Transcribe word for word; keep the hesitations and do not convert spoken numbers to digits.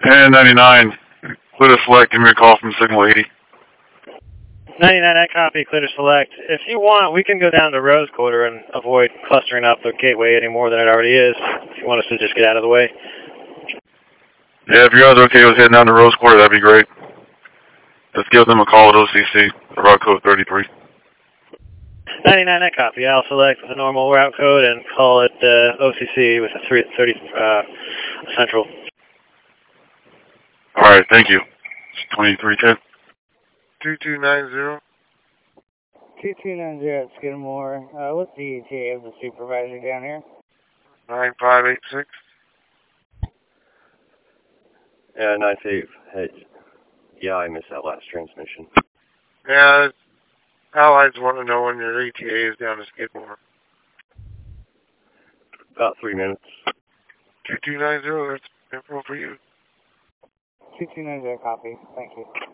And ninety-nine, clear to select, give me a call from signal eighty. ninety-nine, I copy, clear to select. If you want, we can go down to Rose Quarter and avoid clustering up the gateway any more than it already is, if you want us to just get out of the way. Yeah, if you guys are okay with heading down to Rose Quarter, that'd be great. Let's give them a call at O C C, route code thirty-three. ninety-nine, I copy. I'll select the normal route code and call it uh, O C C with a three thirty uh, central. All right, thank you. twenty-three ten. two two nine zero. two two nine zero at Skidmore. Uh, what's the E T A of the supervisor down here? nine five eight six. Yeah, nine five. Hey, yeah, I missed that last transmission. Yeah, Allies want to know when your E T A is down to Skidmore. About three minutes. two two nine zero, that's info for you. two two nine zero, copy. Thank you.